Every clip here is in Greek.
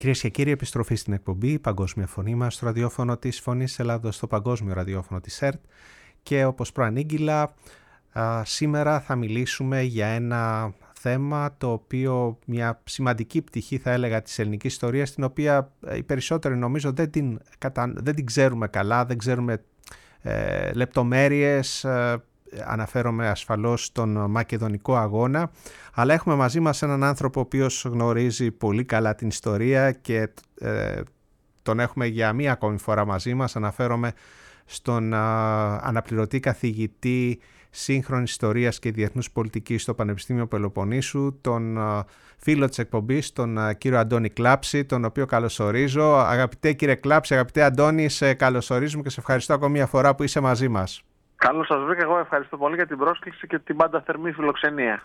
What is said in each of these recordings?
Κυρίες και κύριοι, επιστροφή στην εκπομπή Παγκόσμια Φωνή μας στο ραδιόφωνο της Φωνής Ελλάδος, στο παγκόσμιο ραδιόφωνο της ΕΡΤ, και όπως προανήγγυλα, σήμερα θα μιλήσουμε για ένα θέμα το οποίο, μια σημαντική πτυχή θα έλεγα της ελληνικής ιστορίας, την οποία οι περισσότεροι νομίζω δεν την ξέρουμε καλά, δεν ξέρουμε λεπτομέρειες. Αναφέρομαι ασφαλώς στον Μακεδονικό αγώνα, αλλά έχουμε μαζί μας έναν άνθρωπο ο οποίος γνωρίζει πολύ καλά την ιστορία και τον έχουμε για μία ακόμη φορά μαζί μας. Αναφέρομαι στον αναπληρωτή καθηγητή σύγχρονης ιστορίας και διεθνούς πολιτικής στο Πανεπιστήμιο Πελοποννήσου, τον φίλο της εκπομπής, τον κύριο Αντώνη Κλάψη, τον οποίο καλωσορίζω. Αγαπητέ κύριε Κλάψη, αγαπητέ Αντώνη, σε καλωσορίζουμε και σε ευχαριστώ ακόμη μια φορά που είσαι μαζί μας. Καλώς σας βρήκα. Εγώ ευχαριστώ πολύ για την πρόσκληση και την πάντα θερμή φιλοξενία.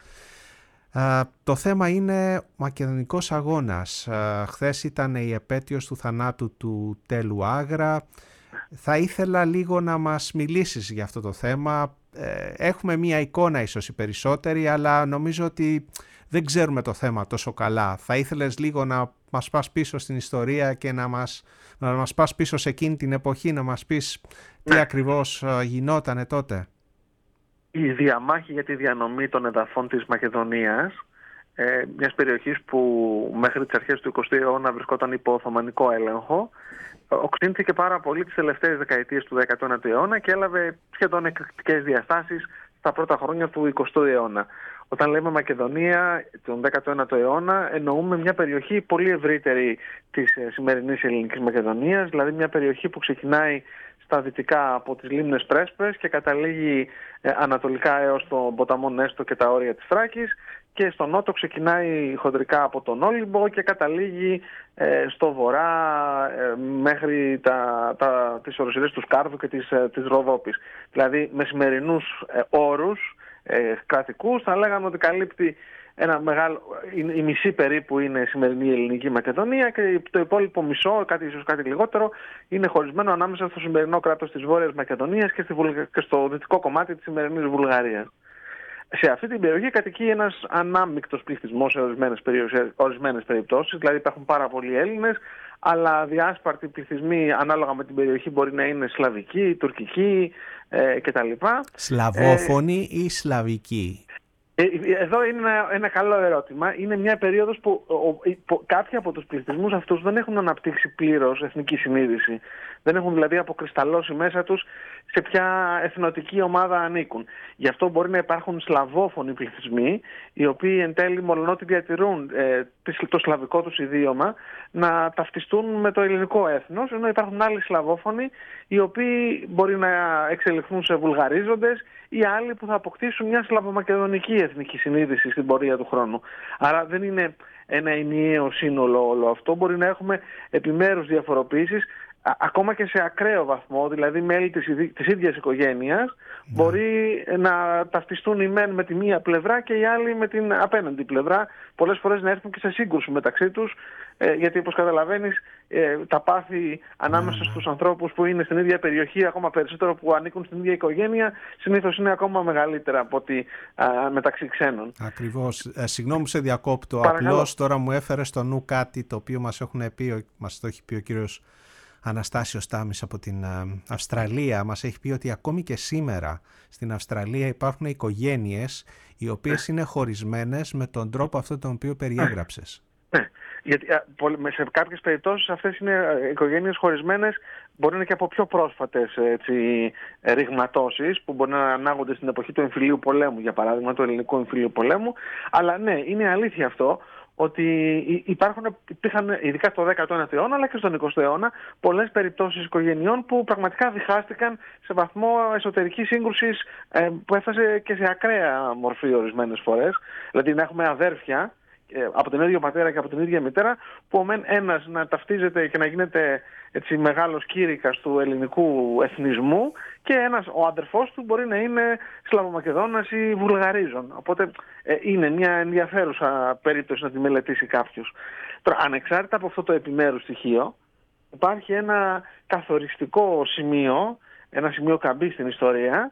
Το θέμα είναι Μακεδονικός αγώνας. Χθες ήταν η επέτειος του θανάτου του Τέλου Άγρα. Θα ήθελα λίγο να μας μιλήσεις για αυτό το θέμα. Έχουμε μία εικόνα ίσως οι περισσότεροι, αλλά νομίζω ότι δεν ξέρουμε το θέμα τόσο καλά. Θα ήθελες λίγο να μας πας πίσω στην ιστορία και να μας πας πίσω σε εκείνη την εποχή, να μας πεις τι ακριβώς γινότανε τότε. Η διαμάχη για τη διανομή των εδαφών της Μακεδονίας, μιας περιοχής που μέχρι τις αρχές του 20ου αιώνα βρισκόταν υπό Οθωμανικό έλεγχο, οξύνθηκε πάρα πολύ τις τελευταίες δεκαετίες του 19ου αιώνα και έλαβε σχεδόν εκρηκτικές διαστάσεις στα πρώτα χρόνια του 20ου αιώνα. Όταν λέμε Μακεδονία τον 19ο αιώνα, εννοούμε μια περιοχή πολύ ευρύτερη της σημερινής ελληνικής Μακεδονίας, δηλαδή μια περιοχή που ξεκινάει στα δυτικά από τις λίμνες Πρέσπες και καταλήγει ανατολικά έως τον ποταμό Νέστο και τα όρια της Θράκης, και στο νότο ξεκινάει χοντρικά από τον Όλυμπο και καταλήγει στο βορρά μέχρι τις οροσειρές του Σκάρδου και της Ροδόπης. Δηλαδή με σημερινούς όρους κρατικούς θα λέγαμε ότι καλύπτει ένα μεγάλο, η μισή περίπου είναι η σημερινή ελληνική Μακεδονία και το υπόλοιπο μισό, ίσως κάτι λιγότερο, είναι χωρισμένο ανάμεσα στο σημερινό κράτος της Βόρειας Μακεδονίας και στο δυτικό κομμάτι της σημερινής Βουλγαρίας. Σε αυτή την περιοχή κατοικεί ένας ανάμεικτος πληθυσμός σε ορισμένες περιπτώσεις, δηλαδή υπάρχουν πάρα πολλοί Έλληνες, αλλά διάσπαρτοι πληθυσμοί ανάλογα με την περιοχή μπορεί να είναι σλαβικοί, τουρκικοί κτλ. Σλαβόφωνοι ή σλαβικοί? Εδώ είναι ένα καλό ερώτημα. Είναι μια περίοδος που κάποιοι από τους πληθυσμούς αυτούς δεν έχουν αναπτύξει πλήρως εθνική συνείδηση. Δεν έχουν δηλαδή αποκρισταλώσει μέσα τους σε ποια εθνοτική ομάδα ανήκουν. Γι' αυτό μπορεί να υπάρχουν σλαβόφωνοι πληθυσμοί, οι οποίοι εν τέλει μολονότι διατηρούν το σλαβικό τους ιδίωμα, να ταυτιστούν με το ελληνικό έθνος, ενώ υπάρχουν άλλοι σλαβόφωνοι, οι οποίοι μπορεί να εξελιχθούν σε βουλγαρίζοντες ή άλλοι που θα αποκτήσουν μια σλαβομακεδονική εθνική συνείδηση στην πορεία του χρόνου. Άρα δεν είναι ένα ενιαίο σύνολο όλο αυτό. Μπορεί να έχουμε επιμέρους διαφοροποίησεις, ακόμα και σε ακραίο βαθμό, δηλαδή μέλη της ίδιας οικογένειας μπορεί να ταυτιστούν οι μεν με τη μία πλευρά και οι άλλοι με την απέναντι πλευρά, πολλές φορές να έρθουν και σε σύγκρουση μεταξύ τους, γιατί όπως καταλαβαίνεις τα πάθη ανάμεσα στους ανθρώπους που είναι στην ίδια περιοχή, ακόμα περισσότερο που ανήκουν στην ίδια οικογένεια, συνήθως είναι ακόμα μεγαλύτερα από ότι μεταξύ ξένων. Ακριβώς. Συγγνώμη που σε διακόπτω. Παρακαλώ. Απλώς τώρα μου έφερε στο νου κάτι το οποίο μας το έχει πει ο κύριος Αναστάσιος Στάμης από την Αυστραλία. Μας έχει πει ότι ακόμη και σήμερα στην Αυστραλία υπάρχουν οικογένειες οι οποίες είναι χωρισμένες με τον τρόπο αυτό τον οποίο περιέγραψες. Ναι, γιατί σε κάποιες περιπτώσεις αυτές είναι οικογένειες χωρισμένες, μπορεί να είναι και από πιο πρόσφατες ρηγματώσεις που μπορεί να ανάγονται στην εποχή του εμφυλίου πολέμου, για παράδειγμα του ελληνικού εμφυλίου πολέμου. Αλλά ναι, είναι αλήθεια αυτό, ότι υπήρχαν ειδικά στο 19ο αιώνα αλλά και στον 20ο αιώνα πολλές περιπτώσεις οικογενειών που πραγματικά διχάστηκαν σε βαθμό εσωτερικής σύγκρουσης που έφτασε και σε ακραία μορφή ορισμένες φορές. Δηλαδή να έχουμε αδέρφια από τον ίδιο πατέρα και από την ίδια μητέρα, που ο μεν ένας να ταυτίζεται και να γίνεται έτσι μεγάλος κήρυκας του ελληνικού εθνισμού και ο αδερφός του μπορεί να είναι Σλαβομακεδόνας ή Βουλγαρίζων. Οπότε είναι μια ενδιαφέρουσα περίπτωση να τη μελετήσει κάποιος. Τώρα, ανεξάρτητα από αυτό το επιμέρους στοιχείο, υπάρχει ένα καθοριστικό σημείο, ένα σημείο καμπής στην ιστορία,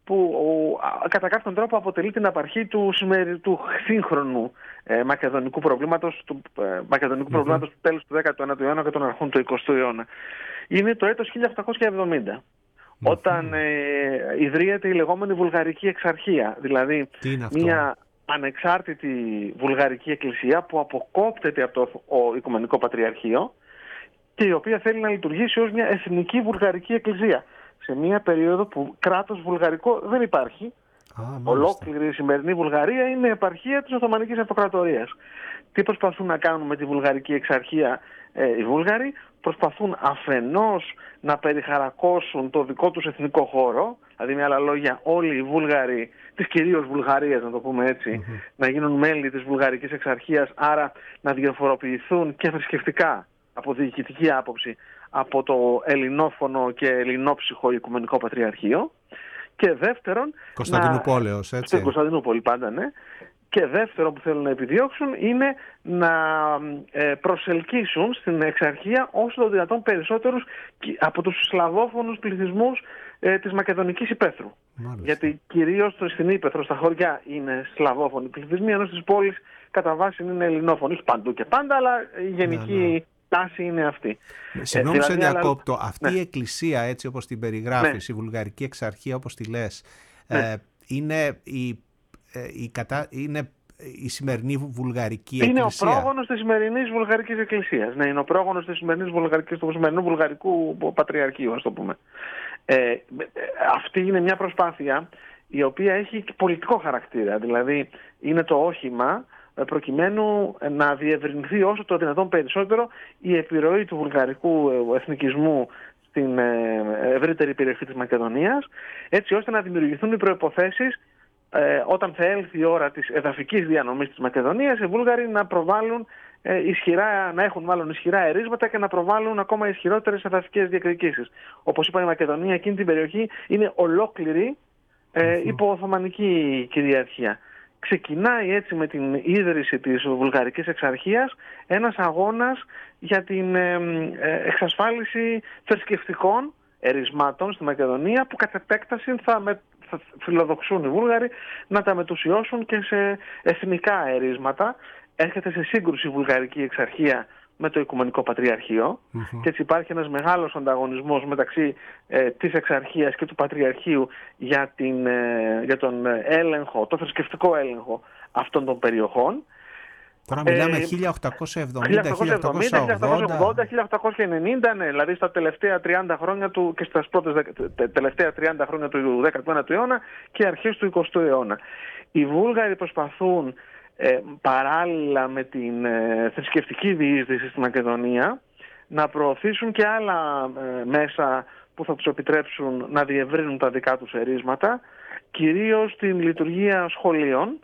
που κατά κάποιον τρόπο αποτελεί την απαρχή του σύγχρονου μακεδονικού προβλήματος, του τέλους του 19ου αιώνα και των αρχών του 20ου αιώνα. Είναι το έτος 1870. Όταν ιδρύεται η λεγόμενη Βουλγαρική Εξαρχία, δηλαδή μια ανεξάρτητη βουλγαρική εκκλησία που αποκόπτεται από το Οικουμενικό Πατριαρχείο και η οποία θέλει να λειτουργήσει ως μια εθνική βουλγαρική εκκλησία σε μια περίοδο που κράτος βουλγαρικό δεν υπάρχει. Ολόκληρη η σημερινή Βουλγαρία είναι επαρχία της Οθωμανικής Αυτοκρατορίας. Τι προσπαθούν να κάνουν με τη Βουλγαρική Εξαρχία οι Βούλγαροι? Προσπαθούν αφενός να περιχαρακώσουν το δικό τους εθνικό χώρο, δηλαδή με άλλα λόγια όλοι οι Βούλγαροι της κυρίως Βουλγαρίας, να το πούμε έτσι, να γίνουν μέλη της Βουλγαρικής Εξαρχίας, άρα να διαφοροποιηθούν και θρησκευτικά από διοικητική άποψη από το ελληνόφωνο και ελληνόψυχο Οικουμενικό Πατριαρχείο. Και δεύτερον, Κωνσταντινούπολεως, έτσι. Στην Κωνσταντινούπολη πάντα, ναι. Και δεύτερο που θέλουν να επιδιώξουν είναι να προσελκύσουν στην εξαρχία όσο το δυνατόν περισσότερους από τους σλαβόφωνους πληθυσμούς της Μακεδονικής Υπαίθρου. Μάλιστα. Γιατί κυρίως στην Ύπαιθρο, στα χωριά είναι σλαβόφωνοι πληθυσμοί, ενώ στις πόλεις κατά βάση είναι ελληνόφωνοι, παντού και πάντα, αλλά η γενική τάση είναι αυτή. Συγγνώμη σε διακόπτω. Αυτή η εκκλησία, έτσι όπως την περιγράφεις, η Βουλγαρική Εξαρχία όπως τη λες, είναι είναι η σημερινή Βουλγαρική Εκκλησία. Είναι ο πρόγονος της σημερινής Βουλγαρικής Εκκλησίας. Ναι, είναι ο πρόγονος της σημερινής του σημερινού Βουλγαρικού Πατριαρχείου, ας το πούμε. Αυτή είναι μια προσπάθεια η οποία έχει πολιτικό χαρακτήρα. Δηλαδή είναι το όχημα προκειμένου να διευρυνθεί όσο το δυνατόν περισσότερο η επιρροή του βουλγαρικού εθνικισμού στην ευρύτερη περιοχή της Μακεδονίας, έτσι ώστε να δημιουργηθούν οι προϋποθέσεις όταν θα έλθει η ώρα της εδαφικής διανομής της Μακεδονίας, οι Βούλγαροι να προβάλλουν να έχουν μάλλον ισχυρά ερίσματα και να προβάλλουν ακόμα ισχυρότερες εδαφικές διακριτήσεις. Όπως είπα, η Μακεδονία εκείνη την περιοχή είναι ολόκληρη υπό Οθωμανική κυριαρχία. Ξεκινάει έτσι με την ίδρυση της Βουλγαρικής Εξαρχίας ένας αγώνας για την εξασφάλιση θρησκευτικών ερισμάτων στη Μακεδονία που κατ' επέκταση θα φιλοδοξούν οι Βούλγαροι να τα μετουσιώσουν και σε εθνικά ερίσματα. Έρχεται σε σύγκρουση η Βουλγαρική Εξαρχία με το Οικουμενικό Πατριαρχείο και έτσι υπάρχει ένας μεγάλος ανταγωνισμός μεταξύ της Εξαρχίας και του Πατριαρχείου για τον έλεγχο, το θρησκευτικό έλεγχο αυτών των περιοχών. Τώρα μιλάμε 1870, 1890, ναι, δηλαδή στα τελευταία 30 χρόνια του και στα τελευταία 30 χρόνια του 19ου αιώνα και αρχές του 20ου αιώνα. Οι Βούλγαροι προσπαθούν παράλληλα με την θρησκευτική διείσδυση στη Μακεδονία να προωθήσουν και άλλα μέσα που θα τους επιτρέψουν να διευρύνουν τα δικά τους ερίσματα, κυρίως την λειτουργία σχολείων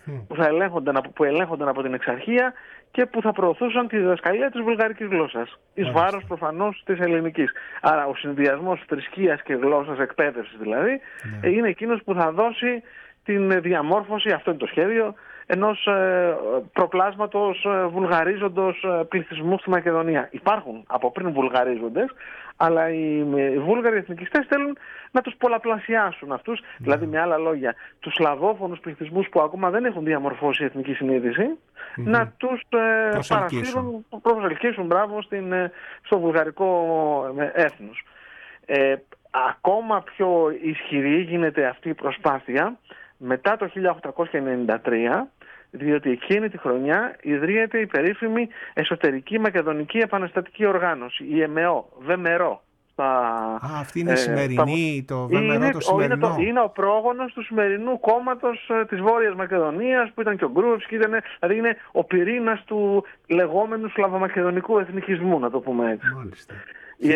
που ελέγχονταν από την Εξαρχία και που θα προωθούσαν τη διδασκαλία της βουλγαρικής γλώσσας, εις βάρος προφανώς της ελληνικής. Άρα ο συνδυασμός θρησκείας και γλώσσας, εκπαίδευσης δηλαδή, είναι εκείνος που θα δώσει την διαμόρφωση, αυτό είναι το σχέδιο, ενός προπλάσματος βουλγαρίζοντος πληθυσμού στη Μακεδονία. Υπάρχουν από πριν βουλγαρίζοντες, αλλά οι Βούλγαροι εθνικιστές θέλουν να τους πολλαπλασιάσουν αυτούς, δηλαδή με άλλα λόγια, τους σλαβόφωνους πληθυσμούς που ακόμα δεν έχουν διαμορφώσει εθνική συνείδηση, να τους προσελκύσουν στο βουλγαρικό έθνος. Ακόμα πιο ισχυρή γίνεται αυτή η προσπάθεια μετά το 1893, διότι εκείνη τη χρονιά ιδρύεται η περίφημη Εσωτερική Μακεδονική Επαναστατική Οργάνωση, η ΕΜΕΟ, ΒΜΕΡΟ. Αυτή είναι η σημερινή, το ΒΜΕΡΟ το σημερινό. Είναι ο πρόγονος του σημερινού κόμματος της Βόρειας Μακεδονίας που ήταν και ο Γκρούευσκι, δηλαδή είναι ο πυρήνας του λεγόμενου σλαβομακεδονικού εθνικισμού, να το πούμε έτσι. Μάλιστα. Η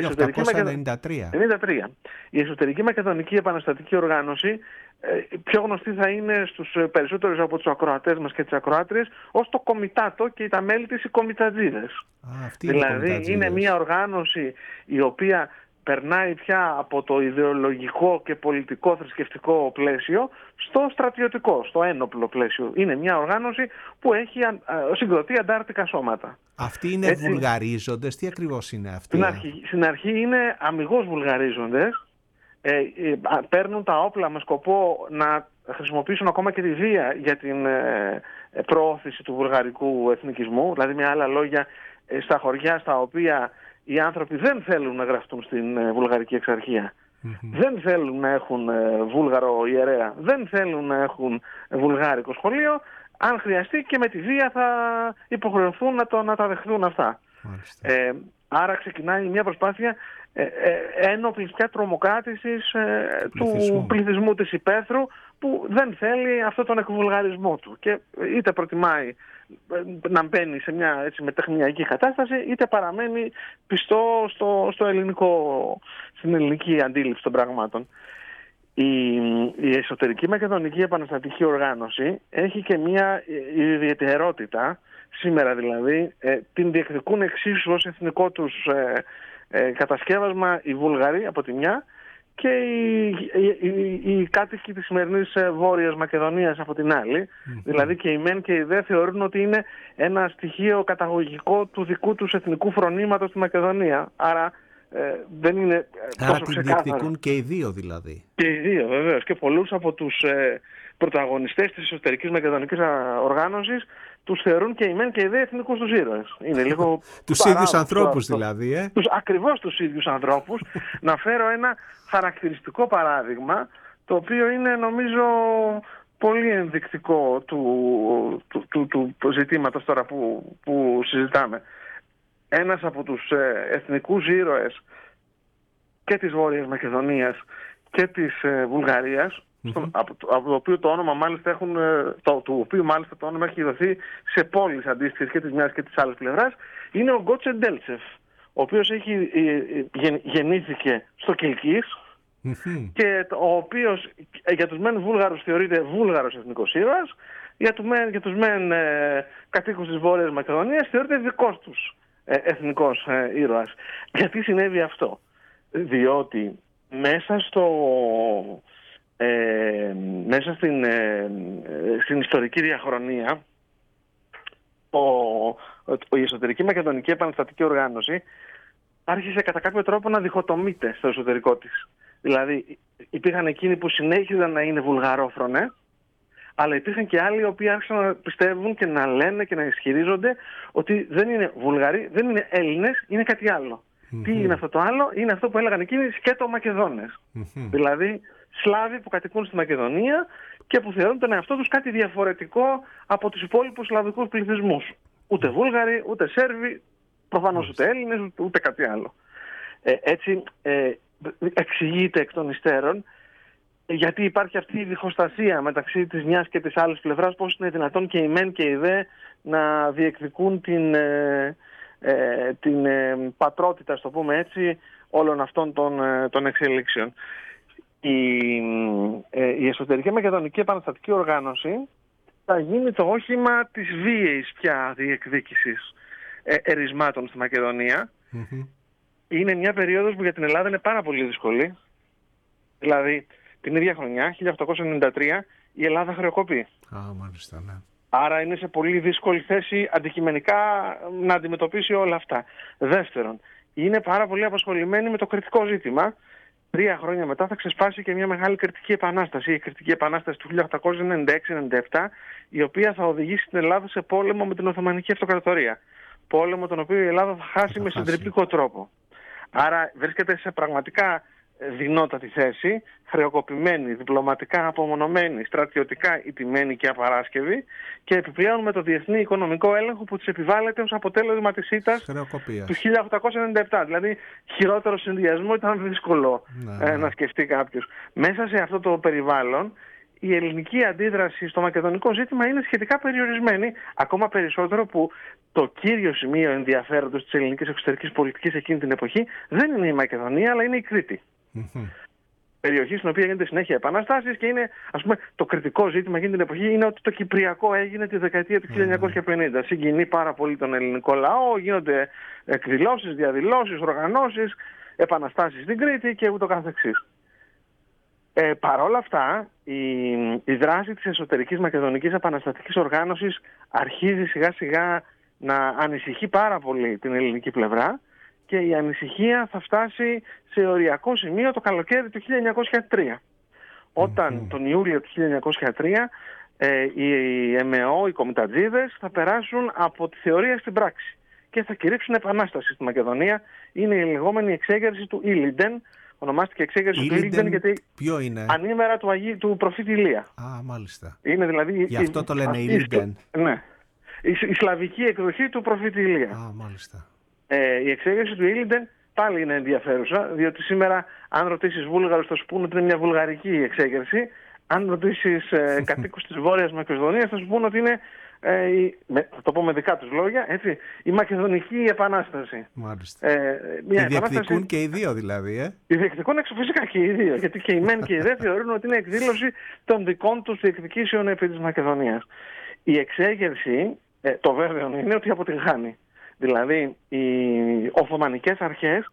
1893. Η Εσωτερική Μακεδονική Επαναστατική Οργάνωση πιο γνωστή θα είναι στους περισσότερους από τους ακροατές μας και τις ακροάτριες ως το Κομιτάτο και τα μέλη της οι Κομιτατζίδες. Δηλαδή είναι μια οργάνωση η οποία περνάει πια από το ιδεολογικό και πολιτικό θρησκευτικό πλαίσιο στο στρατιωτικό, στο ένοπλο πλαίσιο. Είναι μια οργάνωση που συγκροτεί αντάρτικα σώματα. Αυτοί είναι βουλγαρίζοντες, τι ακριβώς είναι αυτοί? Στην αρχή είναι αμιγώς βουλγαρίζοντες, παίρνουν τα όπλα με σκοπό να χρησιμοποιήσουν ακόμα και τη βία για την προώθηση του βουλγαρικού εθνικισμού. Δηλαδή, με άλλα λόγια, στα χωριά στα οποία οι άνθρωποι δεν θέλουν να γραφτούν στην βουλγαρική εξαρχία, δεν θέλουν να έχουν βούλγαρο ιερέα, δεν θέλουν να έχουν βουλγάρικο σχολείο, αν χρειαστεί και με τη βία θα υποχρεωθούν να τα δεχθούν αυτά. Άρα ξεκινάει μια προσπάθεια ένοπλης πια τρομοκράτησης του πληθυσμού της υπαίθρου, που δεν θέλει αυτόν τον εκβουλγαρισμό του και είτε προτιμάει να μπαίνει σε μια έτσι μετεχνιακή κατάσταση, είτε παραμένει πιστό στην ελληνική αντίληψη των πραγμάτων. Η εσωτερική μακεδονική επαναστατική οργάνωση έχει και μια ιδιαιτερότητα, σήμερα δηλαδή, την διεκδικούν εξίσου ως εθνικό τους κατασκεύασμα οι Βούλγαροι από τη μια και οι κάτοικοι της σημερινής Βόρειας Μακεδονίας από την άλλη. Δηλαδή και οι μεν και οι δε θεωρούν ότι είναι ένα στοιχείο καταγωγικό του δικού τους εθνικού φρονήματος στη Μακεδονία. Άρα δεν είναι τόσο ξεκάθαρο. Άρα την διεκδικούν και οι δύο δηλαδή. Και οι δύο βεβαίως. Και πολλούς από τους πρωταγωνιστές της εσωτερικής μακεδονικής οργάνωσης τους θεωρούν και οι μεν και οι δε εθνικούς τους ήρωες. Είναι λίγο τους ίδιους ανθρώπους δηλαδή. Ακριβώς τους ίδιους ανθρώπους. Να φέρω ένα χαρακτηριστικό παράδειγμα, το οποίο είναι νομίζω πολύ ενδεικτικό του ζητήματος τώρα που συζητάμε. Ένας από τους εθνικούς ήρωες και της Βόρειας Μακεδονίας και της Βουλγαρίας, από το οποίο το όνομα μάλιστα το όνομα έχει δοθεί σε πόλεις αντίστοιχες και της μιας και της άλλης πλευράς, είναι ο Γκότσε Ντέλτσεφ, ο οποίος γεννήθηκε στο Κιλκής και ο οποίος για τους μεν Βούλγαρους θεωρείται βούλγαρος εθνικός ήρωας, για τους μεν κατοίκους της Βόρειας Μακεδονίας θεωρείται δικός τους εθνικός ήρωας. Γιατί συνέβη αυτό? Διότι μέσα στην ιστορική διαχρονία η εσωτερική μακεδονική επαναστατική οργάνωση άρχισε κατά κάποιο τρόπο να διχοτομείται στο εσωτερικό της. Δηλαδή υπήρχαν εκείνοι που συνέχιζαν να είναι βουλγαρόφρονε, αλλά υπήρχαν και άλλοι οι οποίοι άρχισαν να πιστεύουν και να λένε και να ισχυρίζονται ότι δεν είναι Βουλγαροί, δεν είναι Έλληνες, είναι κάτι άλλο. Τι είναι αυτό το άλλο? Είναι αυτό που έλεγαν εκείνοι σκέτο-Μακεδόνες. Δηλαδή Σλάβοι που κατοικούν στη Μακεδονία και που θεωρούν τον εαυτό τους κάτι διαφορετικό από τους υπόλοιπους σλαβικούς πληθυσμούς. Ούτε Βούλγαροι, ούτε Σέρβοι, προφανώς ούτε Έλληνες, ούτε κάτι άλλο. Έτσι εξηγείται εκ των υστέρων γιατί υπάρχει αυτή η διχοστασία μεταξύ της μιας και της άλλης πλευράς, πώς είναι δυνατόν και οι μεν και οι δε να διεκδικούν την πατρότητα, στο πούμε έτσι, όλων αυτών των εξελίξεων. Η εσωτερική μακεδονική επαναστατική οργάνωση θα γίνει το όχημα της βίαιης πια διεκδίκησης ερισμάτων στη Μακεδονία. Είναι μια περίοδος που για την Ελλάδα είναι πάρα πολύ δύσκολη. Δηλαδή την ίδια χρονιά, 1893, η Ελλάδα χρεοκοπεί. Μάλιστα, ναι. Άρα είναι σε πολύ δύσκολη θέση αντικειμενικά να αντιμετωπίσει όλα αυτά. Δεύτερον, είναι πάρα πολύ απασχολημένη με το κριτικό ζήτημα. 3 χρόνια μετά θα ξεσπάσει και μια μεγάλη κριτική επανάσταση, η κριτική επανάσταση του 1896-97, η οποία θα οδηγήσει την Ελλάδα σε πόλεμο με την Οθωμανική Αυτοκρατορία. Πόλεμο τον οποίο η Ελλάδα θα χάσει με συντριπτικό τρόπο. Άρα βρίσκεται σε πραγματικά δεινότατη θέση, χρεοκοπημένη, διπλωματικά απομονωμένη, στρατιωτικά ηττημένη και απαράσκευη και επιπλέον με το διεθνή οικονομικό έλεγχο που της επιβάλλεται ως αποτέλεσμα της ήττας του 1897. Δηλαδή χειρότερο συνδυασμό ήταν δύσκολο να σκεφτεί κάποιος. Μέσα σε αυτό το περιβάλλον η ελληνική αντίδραση στο μακεδονικό ζήτημα είναι σχετικά περιορισμένη, ακόμα περισσότερο που το κύριο σημείο ενδιαφέροντος της ελληνικής εξωτερικής πολιτικής εκείνη την εποχή δεν είναι η Μακεδονία, αλλά είναι η Κρήτη. Περιοχή στην οποία γίνεται συνέχεια επαναστάσεις και είναι, ας πούμε, το κριτικό ζήτημα εκείνη την εποχή είναι ότι το Κυπριακό έγινε τη δεκαετία του 1950. Συγκινεί πάρα πολύ τον ελληνικό λαό, γίνονται εκδηλώσεις, διαδηλώσεις, οργανώσεις, επαναστάσεις στην Κρήτη και ούτω καθεξής. Παρ' όλα αυτά, η δράση της εσωτερικής μακεδονικής επαναστατικής οργάνωσης αρχίζει σιγά σιγά να ανησυχεί πάρα πολύ την ελληνική πλευρά και η ανησυχία θα φτάσει σε οριακό σημείο το καλοκαίρι του 1903. Όταν τον Ιούλιο του 1903 οι ΕΜΕΟ, οι κομιτατζίδες, θα περάσουν από τη θεωρία στην πράξη και θα κηρύξουν επανάσταση στη Μακεδονία. Είναι η λεγόμενη εξέγερση του Ήλιντεν. Ονομάστηκε εξέγερση του Ήλιντεν γιατί ποιο είναι? ανήμερα του προφήτη Ηλία. Α, μάλιστα. Είναι δηλαδή γι' αυτό το λένε Ήλιντεν. Ναι. Η σλαβική εκδοχή του προφήτη Ηλία. Α, μάλιστα. Η εξέγερση του Ήλιντεν πάλι είναι ενδιαφέρουσα, διότι σήμερα αν ρωτήσεις Βούλγαρους θα σου πούνε ότι είναι μια βουλγαρική εξέγερση. Αν ρωτήσεις κατοίκους της Βόρειας Μακεδονίας θα σου πούνε ότι είναι, θα το πω με δικά τους λόγια, έτσι, η Μακεδονική Επανάσταση. Μάλιστα. Και διεκδικούν και οι δύο δηλαδή. Οι διεκδικούν φυσικά και οι δύο, γιατί και οι μεν και οι δε θεωρούν ότι είναι εκδήλωση των δικών τους διεκδικήσεων επί της Μακεδονίας. Η εξέγερση, το βέβαιο είναι ότι αποτυγχάνει. Δηλαδή οι Οθωμανικές αρχές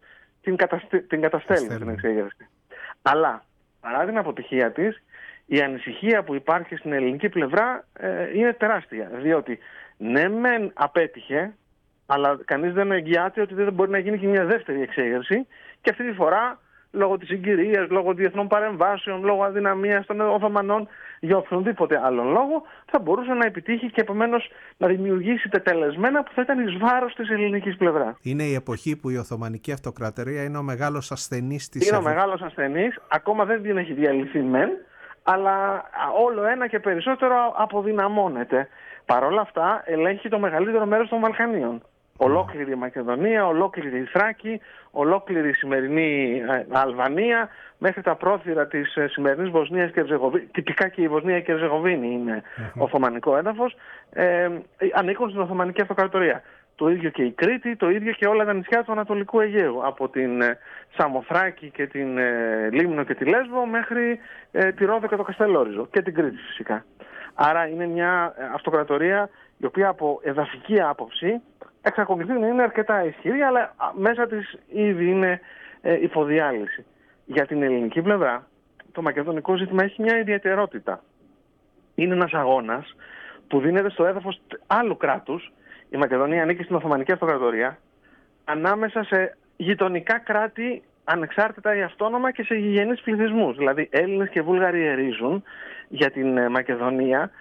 την καταστέλνουν την εξέγερση. Αλλά παρά την αποτυχία της, η ανησυχία που υπάρχει στην ελληνική πλευρά είναι τεράστια. Διότι ναι μεν απέτυχε, αλλά κανείς δεν εγγυάται ότι δεν μπορεί να γίνει και μια δεύτερη εξέγερση, και αυτή τη φορά λόγω της συγκυρίας, λόγω διεθνών παρεμβάσεων, λόγω αδυναμίας των Οθωμανών, για οποιονδήποτε άλλον λόγο, θα μπορούσε να επιτύχει και επομένως να δημιουργήσει τετελεσμένα που θα ήταν εις βάρος της ελληνικής πλευράς. Είναι η εποχή που η Οθωμανική Αυτοκρατορία είναι ο μεγάλος ασθενής της. Είναι ο μεγάλος ασθενής, ακόμα δεν την έχει διαλυθεί μεν, αλλά όλο ένα και περισσότερο αποδυναμώνεται. Παρ' όλα αυτά ελέγχει το μεγαλύτερο μέρος των Βαλκανίων. Ολόκληρη η Μακεδονία, ολόκληρη η Θράκη, ολόκληρη η σημερινή Αλβανία, μέχρι τα πρόθυρα της σημερινής Βοσνίας και Ερζεγοβίνης, τυπικά και η Βοσνία και Ερζεγοβίνη είναι οθωμανικό έδαφος, ανήκουν στην Οθωμανική Αυτοκρατορία. Το ίδιο και η Κρήτη, το ίδιο και όλα τα νησιά του Ανατολικού Αιγαίου, από την Σαμοθράκη και την Λίμνο και τη Λέσβο μέχρι τη Ρόδο και το Καστελόριζο και την Κρήτη φυσικά. Άρα είναι μια αυτοκρατορία η οποία από εδαφική άποψη εξακολουθεί να είναι αρκετά ισχυρή, αλλά μέσα της ήδη είναι υποδιάλυση. Για την ελληνική πλευρά το μακεδονικό ζήτημα έχει μια ιδιαιτερότητα. Είναι ένας αγώνας που δίνεται στο έδαφος άλλου κράτους. Η Μακεδονία ανήκει στην Οθωμανική Αυτοκρατορία, ανάμεσα σε γειτονικά κράτη ανεξάρτητα ή αυτόνομα και σε γηγενείς πληθυσμούς. Δηλαδή Έλληνες και Βούλγαροι ερίζουν για την Μακεδονία,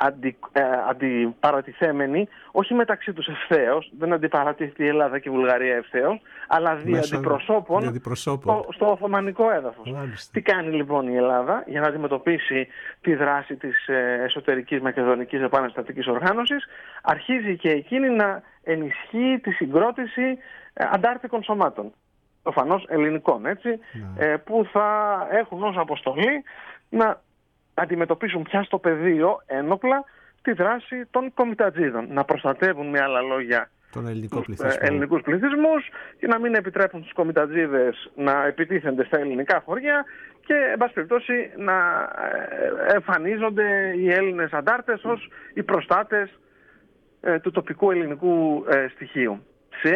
αντιπαρατηθέμενοι, όχι μεταξύ τους ευθέως, δεν αντιπαρατήθη η Ελλάδα και η Βουλγαρία ευθέως, αλλά δι' αντιπροσώπων στο Οθωμανικό έδαφος. Μάλιστα. Τι κάνει λοιπόν η Ελλάδα για να αντιμετωπίσει τη δράση της εσωτερικής μακεδονικής επαναστατικής οργάνωσης? Αρχίζει και εκείνη να ενισχύει τη συγκρότηση αντάρτικων σωμάτων, προφανώς ελληνικών, έτσι, που θα έχουν ως αποστολή να αντιμετωπίσουν πια στο πεδίο ένοπλα τη δράση των κομιτατζίδων. Να προστατεύουν με άλλα λόγια τον τους ελληνικούς πληθυσμούς και να μην επιτρέπουν τους κομιτατζίδες να επιτίθενται στα ελληνικά χωριά και, εν πάση περιπτώσει, να εμφανίζονται οι Έλληνες αντάρτες ως οι προστάτες του τοπικού ελληνικού στοιχείου.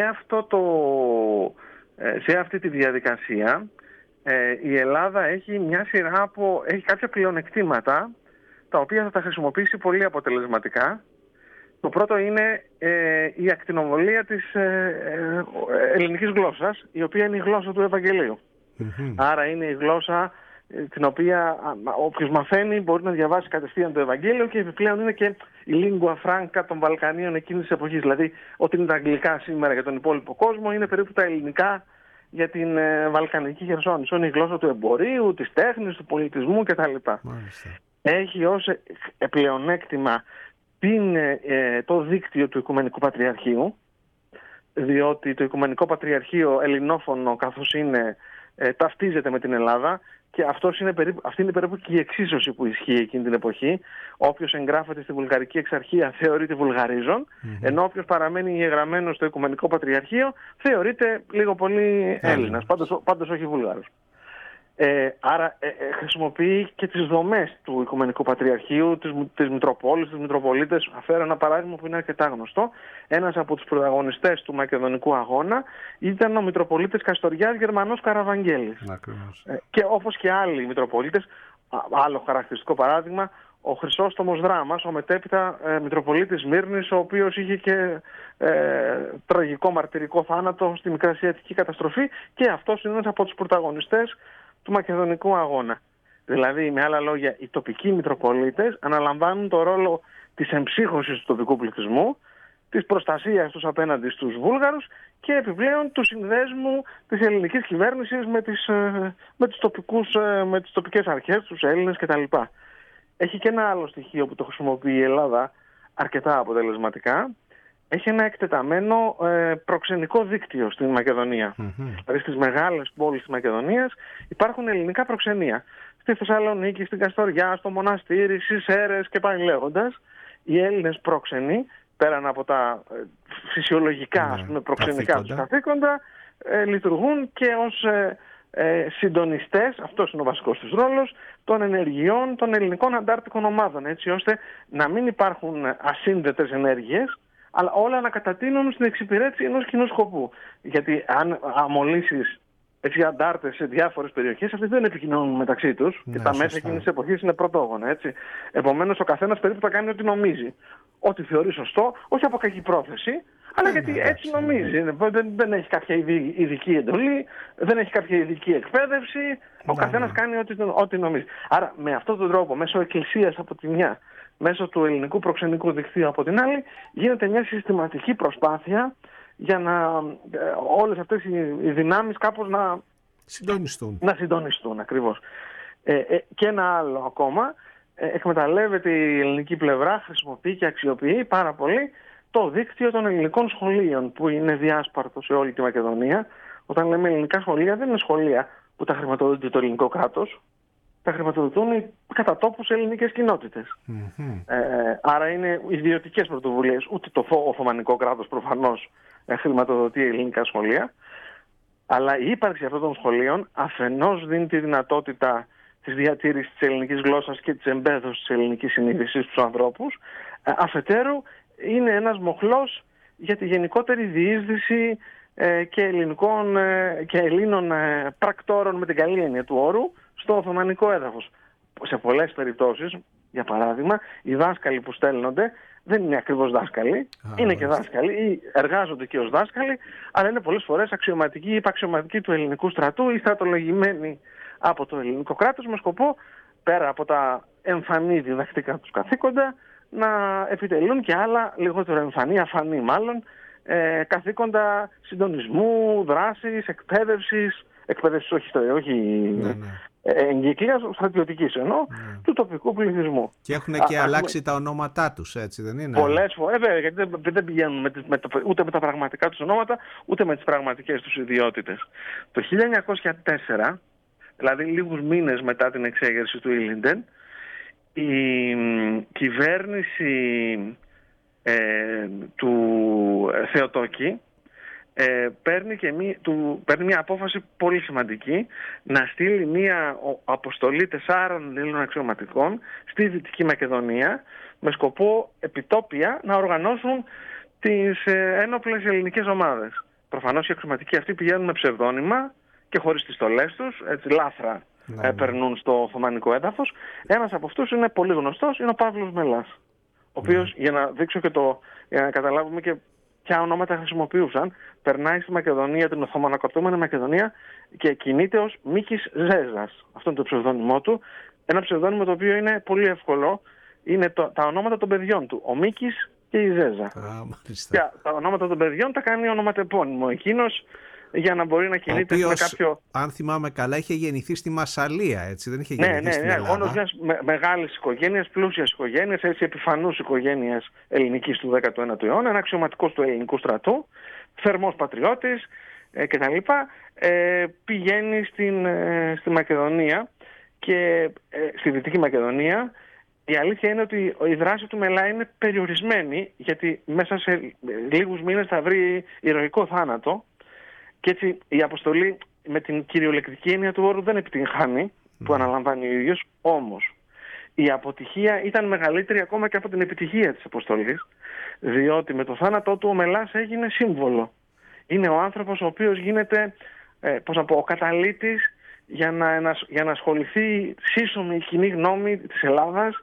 Σε αυτή τη διαδικασία η Ελλάδα έχει μια σειρά έχει κάποια πλεονεκτήματα τα οποία θα τα χρησιμοποιήσει πολύ αποτελεσματικά. Το πρώτο είναι η ακτινοβολία της ελληνικής γλώσσας, η οποία είναι η γλώσσα του Ευαγγελίου. Άρα είναι η γλώσσα την οποία όποιος μαθαίνει μπορεί να διαβάσει κατευθείαν το Ευαγγέλιο, και επιπλέον είναι και η lingua franca των Βαλκανίων εκείνης της εποχής. Δηλαδή ό,τι είναι τα αγγλικά σήμερα για τον υπόλοιπο κόσμο είναι περίπου τα ελληνικά για την Βαλκανική Χερσόνησο. Είναι η γλώσσα του εμπορίου, της τέχνης, του πολιτισμού κτλ. Έχει ως πλεονέκτημα το δίκτυο του Οικουμενικού Πατριαρχείου, διότι το Οικουμενικό Πατριαρχείο ελληνόφωνο καθώς είναι ταυτίζεται με την Ελλάδα, και αυτή είναι περίπου και η εξίσωση που ισχύει εκείνη την εποχή. Όποιος εγγράφεται στη Βουλγαρική Εξαρχία θεωρείται Βουλγαρίζων, ενώ όποιος παραμένει εγγραμμένος στο Οικουμενικό Πατριαρχείο θεωρείται λίγο πολύ Έλληνας, πάντως όχι Βούλγαρος. Άρα χρησιμοποιεί και τις δομές του Οικουμενικού Πατριαρχείου, της Μητροπόλης, της Μητροπολίτες. Αφέρω ένα παράδειγμα που είναι αρκετά γνωστό. Ένας από τους πρωταγωνιστές του Μακεδονικού αγώνα ήταν ο Μητροπολίτης Καστοριάς Γερμανός Καραβαγγέλης. Και όπως και άλλοι Μητροπολίτες, άλλο χαρακτηριστικό παράδειγμα, ο Χρυσόστομος Δράμας, ο μετέπειτα Μητροπολίτης Σμύρνης, ο οποίος είχε και τραγικό μαρτυρικό θάνατο στη Μικρασιατική καταστροφή, και αυτός είναι ένας από τους πρωταγωνιστές του Μακεδονικού αγώνα. Δηλαδή, με άλλα λόγια, οι τοπικοί Μητροπολίτες αναλαμβάνουν το ρόλο της εμψύχωσης του τοπικού πληθυσμού, της προστασίας τους απέναντι στους Βούλγαρους και επιπλέον του συνδέσμου της ελληνικής κυβέρνησης με τις τοπικές αρχές, τους Έλληνες κτλ. Έχει και ένα άλλο στοιχείο που το χρησιμοποιεί η Ελλάδα αρκετά αποτελεσματικά. Έχει ένα εκτεταμένο προξενικό δίκτυο στην Μακεδονία. Δηλαδή στις μεγάλες πόλεις της Μακεδονίας υπάρχουν ελληνικά προξενία. Στη Θεσσαλονίκη, στην Καστοριά, στο Μοναστήρι, στις Σέρρες και πάει λέγοντας, οι Έλληνες πρόξενοι, πέραν από τα φυσιολογικά προξενικά τους καθήκοντα, λειτουργούν και ως συντονιστές, αυτός είναι ο βασικός τους ρόλος, των ενεργειών των ελληνικών αντάρτικων ομάδων, έτσι ώστε να μην υπάρχουν ασύνδετες ενέργειες, αλλά όλα να κατατείνουν στην εξυπηρέτηση ενός κοινού σκοπού. Γιατί αν αμολύσεις αντάρτες σε διάφορες περιοχές, αυτοί δεν επικοινωνούν μεταξύ τους, και τα μέσα εκείνης της εποχής είναι πρωτόγωνα, έτσι. Επομένως, ο καθένας περίπου θα κάνει ό,τι νομίζει. Ό,τι θεωρεί σωστό, όχι από κακή πρόθεση, αλλά γιατί έτσι νομίζει. Δεν έχει κάποια ειδική εντολή, δεν έχει κάποια ειδική εκπαίδευση. Ο καθένας κάνει ό,τι νομίζει. Άρα, με αυτόν τον τρόπο, μέσω εκκλησίας από τη μια, μέσω του ελληνικού προξενικού δικτύου από την άλλη, γίνεται μια συστηματική προσπάθεια για να όλες αυτές οι δυνάμεις κάπως να συντονιστούν ακριβώς. Και ένα άλλο ακόμα, εκμεταλλεύεται η ελληνική πλευρά, χρησιμοποιεί και αξιοποιεί πάρα πολύ το δίκτυο των ελληνικών σχολείων, που είναι διάσπαρτο σε όλη τη Μακεδονία. Όταν λέμε ελληνικά σχολεία, δεν είναι σχολεία που τα χρηματοδοτεί το ελληνικό κράτος. Τα χρηματοδοτούν οι κατά τόπους ελληνικές κοινότητες. Άρα είναι ιδιωτικές πρωτοβουλίες. Ούτε το Οθωμανικό κράτος προφανώς χρηματοδοτεί ελληνικά σχολεία. Αλλά η ύπαρξη αυτών των σχολείων αφενός δίνει τη δυνατότητα της διατήρησης της ελληνικής γλώσσας και της εμπέδωσης της ελληνικής συνείδησης στους ανθρώπους. Αφετέρου είναι ένας μοχλός για τη γενικότερη διείσδυση και Ελλήνων πρακτόρων, με την καλή έννοια του όρου, στο Οθωμανικό έδαφος. Σε πολλές περιπτώσεις, για παράδειγμα, οι δάσκαλοι που στέλνονται δεν είναι ακριβώς δάσκαλοι, είναι και δάσκαλοι ή εργάζονται και ως δάσκαλοι, αλλά είναι πολλές φορές αξιωματικοί ή υπαξιωματικοί του ελληνικού στρατού ή στρατολογημένοι από το ελληνικό κράτος, με σκοπό, πέρα από τα εμφανή διδακτικά τους καθήκοντα, να επιτελούν και άλλα λιγότερο εμφανή, αφανή μάλλον, καθήκοντα συντονισμού, δράσης, εκπαίδευσης όχι εγκύκλειας, στρατιωτικής του τοπικού πληθυσμού. Και έχουν και αλλάξει τα ονόματά τους, έτσι δεν είναι? Πολλές φορές, γιατί δεν πηγαίνουν ούτε με τα πραγματικά τους ονόματα, ούτε με τις πραγματικές τους ιδιότητες. Το 1904, δηλαδή λίγους μήνες μετά την εξέγερση του Ήλιντεν, η κυβέρνηση του Θεοτόκη παίρνει μια απόφαση πολύ σημαντική, να στείλει μια αποστολή 4 Ελλήνων αξιωματικών στη Δυτική Μακεδονία, με σκοπό επιτόπια να οργανώσουν τις ένοπλες ελληνικές ομάδες. Προφανώς οι αξιωματικοί αυτοί πηγαίνουν με ψευδόνυμα και χωρίς τις στολές τους, έτσι λάθρα περνούν στο Οθωμανικό έδαφος. Ένας από αυτούς είναι πολύ γνωστός, είναι ο Παύλος Μελάς, ο οποίος, για να δείξω και για να καταλάβουμε και ποια ονόματα χρησιμοποιούσαν, περνάει στη Μακεδονία, την Οθωμανοκρατούμενη Μακεδονία, και κινείται ως Μίκης Ζέζας. Αυτό είναι το ψευδόνυμό του. Ένα ψευδόνυμο το οποίο είναι πολύ εύκολο. Είναι τα ονόματα των παιδιών του, ο Μίκης και η Ζέζα. Και τα ονόματα των παιδιών τα κάνει ονοματεπώνυμο εκείνος, για να μπορεί να κινείται με κάποιο... Αν θυμάμαι καλά, είχε γεννηθεί στη Μασσαλία, έτσι, δεν είχε γεννηθεί στην Ελλάδα. Γόνος μιας μεγάλης οικογένειας, πλούσιας οικογένειας, έτσι επιφανούς οικογένειας ελληνικής του 19ου αιώνα, ένα αξιωματικός του ελληνικού στρατού, θερμός πατριώτης κτλ. Πηγαίνει στη Μακεδονία και στη Δυτική Μακεδονία. Η αλήθεια είναι ότι η δράση του Μελά είναι περιορισμένη, γιατί μέσα σε λίγους μήνες θα βρει ηρωικό θάνατο. Και έτσι η αποστολή, με την κυριολεκτική έννοια του όρου, δεν επιτυγχάνει, που αναλαμβάνει ο ίδιος. Όμως η αποτυχία ήταν μεγαλύτερη ακόμα και από την επιτυχία της αποστολής, διότι με το θάνατό του ο Μελάς έγινε σύμβολο. Είναι ο άνθρωπος ο οποίος γίνεται ο καταλύτης για να ασχοληθεί σύσσωμη η κοινή γνώμη της Ελλάδας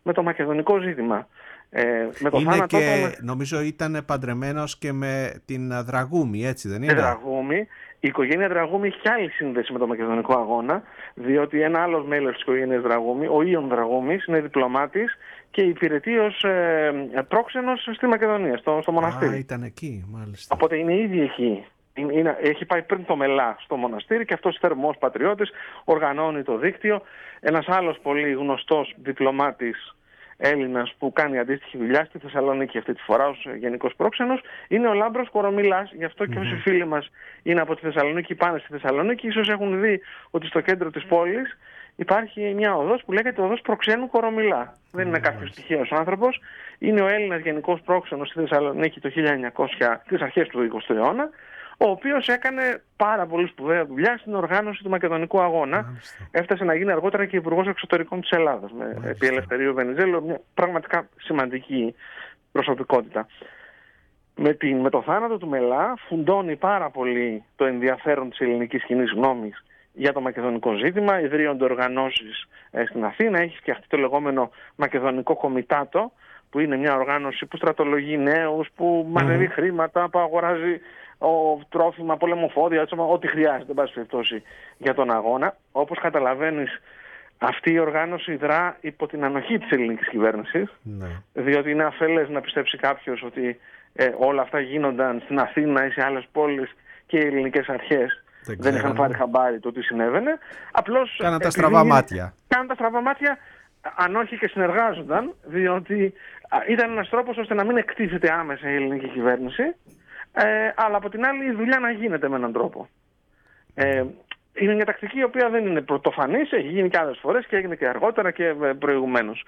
με το μακεδονικό ζήτημα. Με το θάνατό του, νομίζω ήταν παντρεμένος και με την Δραγούμη, έτσι δεν είναι? Δραγούμη. Η οικογένεια Δραγούμη έχει και άλλη σύνδεση με το μακεδονικό αγώνα, διότι ένα άλλο μέλος της οικογένειας Δραγούμη, ο Ιων Δραγούμης, είναι διπλωμάτης και υπηρετεί ως πρόξενος στη Μακεδονία, στο μοναστήρι. Ήταν εκεί, μάλιστα. Οπότε είναι ήδη εκεί. Έχει πάει πριν το Μελά στο μοναστήρι και αυτός θερμός πατριώτης οργανώνει το δίκτυο. Ένας άλλος πολύ γνωστός διπλωμάτης Έλληνας που κάνει αντίστοιχη δουλειά στη Θεσσαλονίκη αυτή τη φορά ως γενικός πρόξενος είναι ο Λάμπρος Κορομιλάς. Γι' αυτό και όσοι φίλοι μας είναι από τη Θεσσαλονίκη, πάνε στη Θεσσαλονίκη, ίσως έχουν δει ότι στο κέντρο της πόλης υπάρχει μια οδός που λέγεται Οδός Προξένου Κορομιλά. Δεν είναι κάποιος τυχαίος άνθρωπος. Είναι ο Έλληνας γενικός πρόξενος στη Θεσσαλονίκη το 1900, στις αρχές του 20ου αιώνα, ο οποίος έκανε πάρα πολύ σπουδαία δουλειά στην οργάνωση του μακεδονικού αγώνα. Μάλιστα. Έφτασε να γίνει αργότερα και υπουργός εξωτερικών της Ελλάδας, επί Ελευθερίου Βενιζέλου, μια πραγματικά σημαντική προσωπικότητα. Με το θάνατο του Μελά φουντώνει πάρα πολύ το ενδιαφέρον της ελληνικής κοινής γνώμης για το μακεδονικό ζήτημα. Ιδρύονται οργανώσεις στην Αθήνα, έχει φτιαχτεί το λεγόμενο Μακεδονικό Κομιτάτο, που είναι μια οργάνωση που στρατολογεί νέους, που μαζεύει χρήματα, που αγοράζει τρόφιμα, πολεμοφόδια, ό,τι χρειάζεται, εν πάση περιπτώσει, για τον αγώνα. Όπως καταλαβαίνεις, αυτή η οργάνωση δρά υπό την ανοχή της ελληνικής κυβέρνησης, διότι είναι αφελές να πιστέψει κάποιος ότι όλα αυτά γίνονταν στην Αθήνα ή σε άλλες πόλεις και οι ελληνικές αρχές δεν είχαν πάρει χαμπάρι το τι συνέβαινε. Απλώς κάναν τα στραβά μάτια. Κάναν τα στραβά μάτια, αν όχι και συνεργάζονταν, διότι ήταν ένας τρόπος ώστε να μην εκτίθεται άμεσα η ελληνική κυβέρνηση, αλλά από την άλλη η δουλειά να γίνεται με έναν τρόπο. Είναι μια τακτική η οποία δεν είναι πρωτοφανής, έχει γίνει και άλλες φορές και έγινε και αργότερα και προηγουμένως.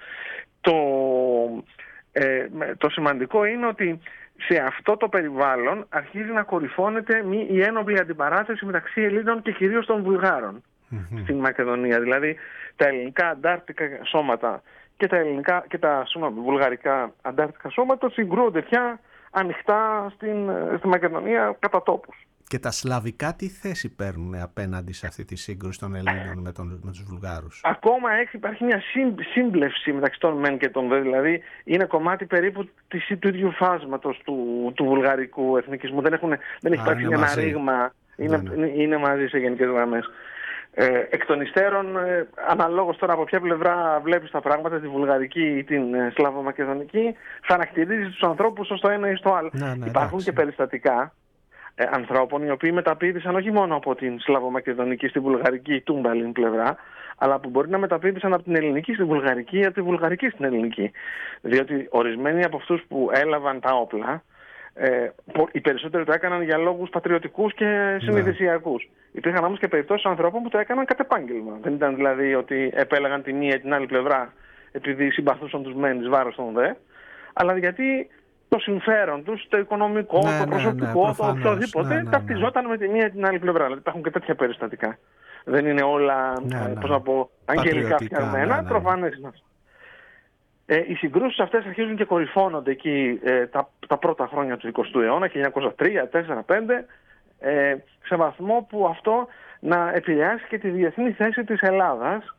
Το σημαντικό είναι ότι σε αυτό το περιβάλλον αρχίζει να κορυφώνεται η ένοπλη αντιπαράθεση μεταξύ Ελλήνων και κυρίως των Βουλγάρων στην Μακεδονία. Δηλαδή τα ελληνικά αντάρτικα σώματα και τα βουλγαρικά αντάρτικα σώματα συγκρούονται πια ανοιχτά στη Μακεδονία κατά τόπους. Και τα σλαβικά τι θέση παίρνουν απέναντι σε αυτή τη σύγκρουση των Ελλήνων με τους Βουλγάρους? Ακόμα υπάρχει μια σύμπλευση μεταξύ των μεν και των δε. Δηλαδή είναι κομμάτι περίπου του ίδιου φάσματος του βουλγαρικού εθνικισμού. Δεν έχει υπάρξει ένα ρήγμα. Είναι μαζί σε γενικές γραμμές. Εκ των υστέρων, αναλόγως τώρα από ποια πλευρά βλέπεις τα πράγματα, τη βουλγαρική ή την σλαβομακεδονική, χαρακτηρίζεις τους ανθρώπους ως το ένα ή στο άλλο. Υπάρχουν και περιστατικά ανθρώπων οι οποίοι μεταπήδησαν όχι μόνο από την σλαβομακεδονική στη βουλγαρική τούμπαλιν πλευρά, αλλά που μπορεί να μεταπήδησαν από την ελληνική στη βουλγαρική ή από τη βουλγαρική στην ελληνική. Διότι ορισμένοι από αυτούς που έλαβαν τα όπλα, οι περισσότεροι το έκαναν για λόγους πατριωτικούς και συνειδησιακούς. Υπήρχαν όμως και περιπτώσεις ανθρώπων που το έκαναν κατ' επάγγελμα. Δεν ήταν δηλαδή ότι επέλεγαν τη μία ή την άλλη πλευρά επειδή συμπαθούσαν τους μεν εις βάρος των δε, αλλά γιατί το συμφέρον τους, το οικονομικό, το προσωπικό, το οποιοδήποτε, ταυτιζόταν με τη μία ή την άλλη πλευρά. Δηλαδή υπάρχουν και τέτοια περιστατικά. Δεν είναι όλα, πώς να πω, αγγελικά φτιαγμένα, προφανές είναι αυτό. Οι συγκρούσεις αυτές αρχίζουν και κορυφώνονται εκεί τα πρώτα χρόνια του 20ου αιώνα, 1903, 4, 5, σε βαθμό που αυτό να επηρεάσει και τη διεθνή θέση της Ελλάδας.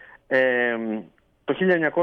Το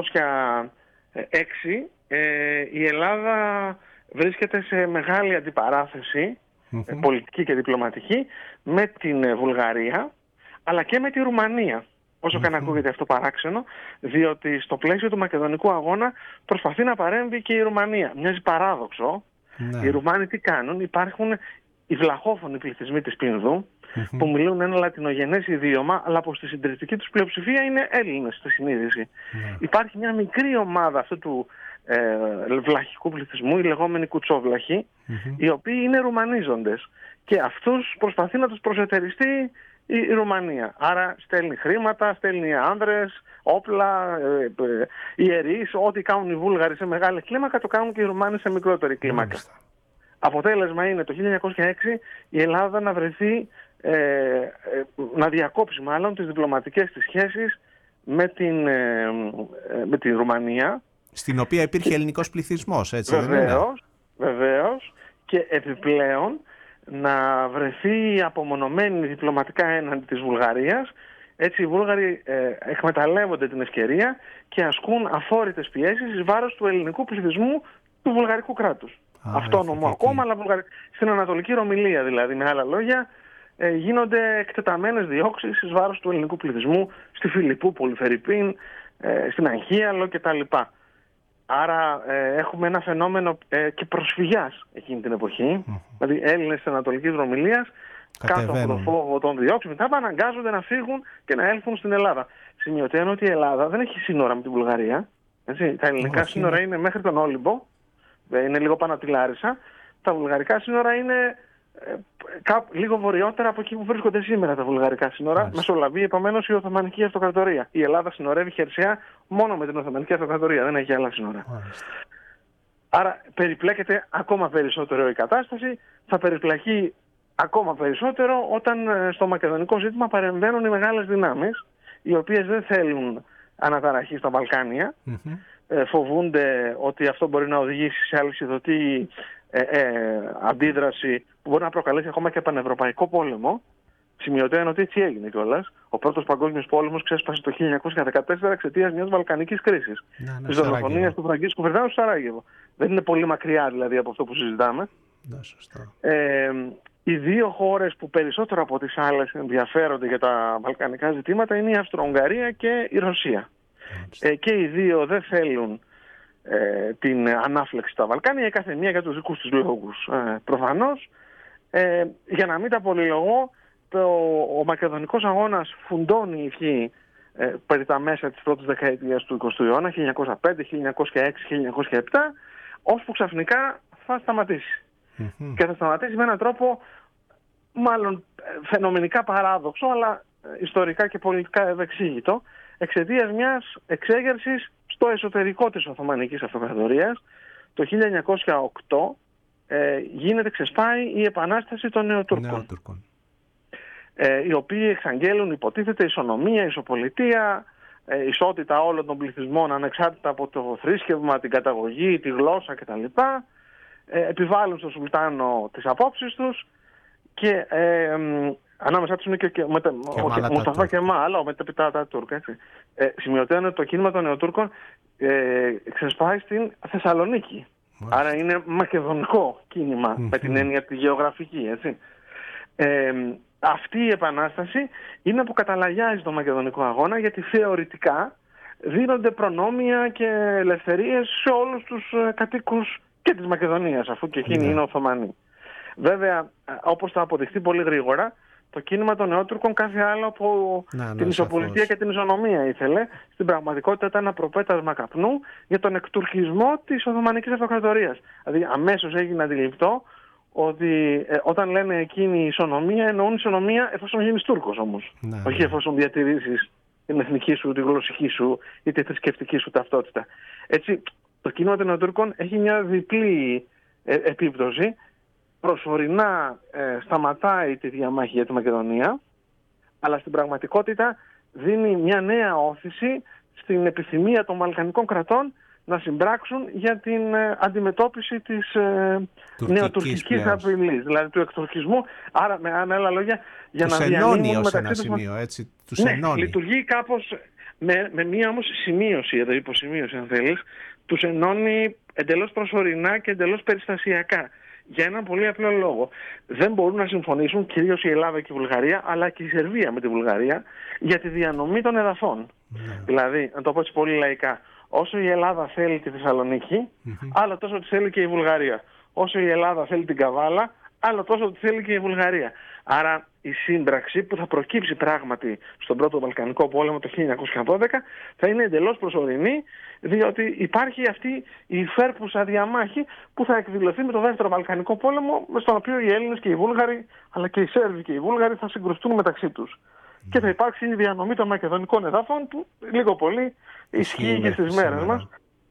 1906 η Ελλάδα βρίσκεται σε μεγάλη αντιπαράθεση πολιτική και διπλωματική με την Βουλγαρία, αλλά και με τη Ρουμανία. Όσο και αν ακούγεται αυτό παράξενο, διότι στο πλαίσιο του μακεδονικού αγώνα προσπαθεί να παρέμβει και η Ρουμανία. Μοιάζει παράδοξο. Οι Ρουμάνοι τι κάνουν? Υπάρχουν οι βλαχόφωνοι πληθυσμοί της Πινδού, που μιλούν ένα λατινογενές ιδίωμα, αλλά που στη συντριπτική τους πλειοψηφία είναι Έλληνες στη συνείδηση. Υπάρχει μια μικρή ομάδα αυτού του βλαχικού πληθυσμού, οι λεγόμενοι κουτσόβλαχοι, οι οποίοι είναι ρουμανίζοντες. Και αυτούς προσπαθεί να τους προσετεριστεί η Ρουμανία. Άρα στέλνει χρήματα, στέλνει άνδρες, όπλα, ιερείς, ό,τι κάνουν οι Βούλγαροι σε μεγάλη κλίμακα, το κάνουν και οι Ρουμάνοι σε μικρότερη κλίμακα. Αποτέλεσμα είναι το 1906 η Ελλάδα να βρεθεί, να διακόψει μάλλον τις διπλωματικές της σχέσεις με την Ρουμανία. Στην οποία υπήρχε ελληνικός πληθυσμός, έτσι δεν είναι? Βεβαίως. Και επιπλέον να βρεθεί απομονωμένη διπλωματικά έναντι της Βουλγαρίας Έτσι οι Βούλγαροι εκμεταλλεύονται την ευκαιρία και ασκούν αφόρητες πιέσεις εις βάρος του ελληνικού πληθυσμού του βουλγαρικού κράτους. Αυτόνομο ακόμα, αλλά στην Ανατολική Ρωμυλία δηλαδή, με άλλα λόγια, γίνονται εκτεταμένες διώξεις εις βάρος του ελληνικού πληθυσμού στη Φιλιππούπολη, Φερρυπίν, στην Αγχίαλο κτλ. Άρα έχουμε ένα φαινόμενο και προσφυγιάς εκείνη την εποχή. Δηλαδή Έλληνες της Ανατολικής Ρωμυλίας κάτω από το φόβο των διώξεων μετά αναγκάζονται να φύγουν και να έλθουν στην Ελλάδα. Σημειωτέων ότι η Ελλάδα δεν έχει σύνορα με την Βουλγαρία. Έτσι. Τα ελληνικά σύνορα είναι μέχρι τον Όλυμπο, είναι λίγο πάνω από τη Λάρισα. Τα βουλγαρικά σύνορα είναι λίγο βορειότερα από εκεί που βρίσκονται σήμερα τα βουλγαρικά σύνορα. Μεσολαβεί επομένως η Οθωμανική Αυτοκρατορία. Η Ελλάδα συνορεύει χερσαία μόνο με την Οθωμανική Αυτοκρατορία, δεν έχει άλλα σύνορα. Άρα περιπλέκεται ακόμα περισσότερο η κατάσταση, θα περιπλακεί ακόμα περισσότερο όταν στο μακεδονικό ζήτημα παρεμβαίνουν οι μεγάλες δυνάμεις, οι οποίες δεν θέλουν αναταραχή στα Βαλκάνια, φοβούνται ότι αυτό μπορεί να οδηγήσει σε αλυσιδωτή αντίδραση που μπορεί να προκαλέσει ακόμα και πανευρωπαϊκό πόλεμο. Σημειωτέων ότι έτσι έγινε κιόλας. Ο πρώτος παγκόσμιος πόλεμος ξέσπασε το 1914 εξαιτίας μιας βαλκανικής κρίσης. Της δολοφονίας του Φραγκίσκου Φερδάνου στο Σαράγεβο. Δεν είναι πολύ μακριά δηλαδή από αυτό που συζητάμε. Οι δύο χώρες που περισσότερο από τις άλλες ενδιαφέρονται για τα βαλκανικά ζητήματα είναι η Αυστρο-Ουγγαρία και η Ρωσία. Και οι δύο δεν θέλουν την ανάφλεξη στα Βαλκάνια, η κάθε μία για τους δικούς τους λόγους προφανώς. Για να μην τα πολυλογώ, ο μακεδονικός αγώνας φουντώνει ισχύ περί τα μέσα της πρώτης δεκαετίας του 20ου αιώνα, 1905, 1906, 1907, ώσπου ξαφνικά θα σταματήσει. Και θα σταματήσει με έναν τρόπο μάλλον φαινομενικά παράδοξο, αλλά ιστορικά και πολιτικά ευεξήγητο, εξαιτίας μιας εξέγερσης στο εσωτερικό της Οθωμανικής Αυτοκρατορίας. Το 1908 ξεσπάει η Επανάσταση των Νεοτούρκων. Οι οποίοι εξαγγέλουν υποτίθεται ισονομία, ισοπολιτεία, ισότητα όλων των πληθυσμών ανεξάρτητα από το θρήσκευμα, την καταγωγή, τη γλώσσα κτλ. Επιβάλλουν στον Σουλτάνο τις απόψεις τους και ανάμεσά τους είναι και ο Μουσταφά Κεμάλ, ο μετέπειτα Τούρκ. Σημειωτέων ότι το κίνημα των Νεοτούρκων ξεσπάει στην Θεσσαλονίκη. Άρα είναι μακεδονικό κίνημα με την έννοια τη γεωγραφική. Έτσι. Αυτή η επανάσταση είναι που καταλαγιάζει τον μακεδονικό αγώνα, γιατί θεωρητικά δίνονται προνόμια και ελευθερίες σε όλους τους κατοίκους και της Μακεδονίας, αφού και εκείνοι είναι Οθωμανοί. Βέβαια, όπως θα αποδειχθεί πολύ γρήγορα, το κίνημα των Νεότουρκων κάθε άλλο από την ισοπολιτεία και την ισονομία ήθελε. Στην πραγματικότητα ήταν ένα προπέτασμα καπνού για τον εκτουρκισμό της Οθωμανικής Αυτοκρατορίας. Δηλαδή αμέσως έγινε αντιληπτό ότι όταν λένε εκείνη η ισονομία, εννοούν ισονομία εφόσον γίνεις Τούρκος όμως. Όχι εφόσον διατηρήσεις την εθνική σου, τη γλωσσική σου ή τη θρησκευτική σου ταυτότητα. Έτσι, το κίνημα των Νεοτούρκων έχει μια διπλή επίπτωση. Προσωρινά σταματάει τη διαμάχη για τη Μακεδονία, αλλά στην πραγματικότητα δίνει μια νέα όθηση στην επιθυμία των βαλκανικών κρατών να συμπράξουν για την αντιμετώπιση της νεοτουρκικής απειλής, δηλαδή του εκτουρκισμού. Άρα, με άλλα λόγια, για τους να διανύμουν μεταξύ τους... Σημείο, έτσι, τους ενώνει. Λειτουργεί κάπως με μία όμως σημείωση, εδώ υποσημείωση αν θέλεις, τους ενώνει εντελώς προσωρινά και εντελώς περιστασιακά. Για έναν πολύ απλό λόγο. Δεν μπορούν να συμφωνήσουν κυρίως η Ελλάδα και η Βουλγαρία, αλλά και η Σερβία με τη Βουλγαρία, για τη διανομή των εδαφών. Δηλαδή, να το πω έτσι πολύ λαϊκά, όσο η Ελλάδα θέλει τη Θεσσαλονίκη, άλλο τόσο τη θέλει και η Βουλγαρία. Όσο η Ελλάδα θέλει την Καβάλα, άλλο τόσο τη θέλει και η Βουλγαρία. Άρα η σύμπραξη που θα προκύψει πράγματι στον Πρώτο Βαλκανικό Πόλεμο το 1912 θα είναι εντελώς προσωρινή, διότι υπάρχει αυτή η υφέρπουσα διαμάχη που θα εκδηλωθεί με το Δεύτερο Βαλκανικό Πόλεμο, με στον οποίο οι Έλληνες και οι Βούλγαροι, αλλά και οι Σέρβοι και οι Βούλγαροι θα συγκρουστούν μεταξύ τους. Και θα υπάρξει η διανομή των μακεδονικών εδάφων που λίγο πολύ ισχύει και στις μέρες μας.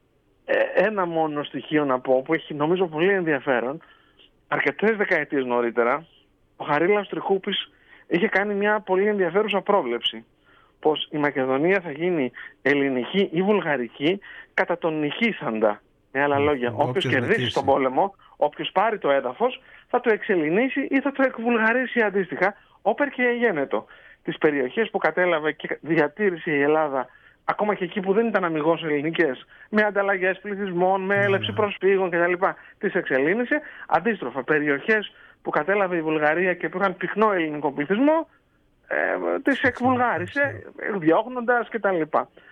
Ένα μόνο στοιχείο να πω που έχει νομίζω πολύ ενδιαφέρον. Αρκετές δεκαετίες νωρίτερα ο Χαρίλαος Τριχούπης είχε κάνει μια πολύ ενδιαφέρουσα πρόβλεψη, πως η Μακεδονία θα γίνει ελληνική ή βουλγαρική κατά τον νικήσαντα. Με άλλα λόγια, όποιος κερδίσει τον πόλεμο, όποιος πάρει το έδαφος, θα το εξελληνίσει ή θα το εκβουλγαρίσει αντίστοιχα, όπερ και εγένετο. τις περιοχές που κατέλαβε και διατήρησε η Ελλάδα, ακόμα και εκεί που δεν ήταν αμιγώς ελληνικές, με ανταλλαγές πληθυσμών, με έλευση προσφύγων κτλ. Τις εξελίνησε. Αντίστροφα, περιοχές που κατέλαβε η Βουλγαρία και που είχαν πυκνό ελληνικό πληθυσμό, τις εκβουλγάρισε, διώχνοντας κτλ.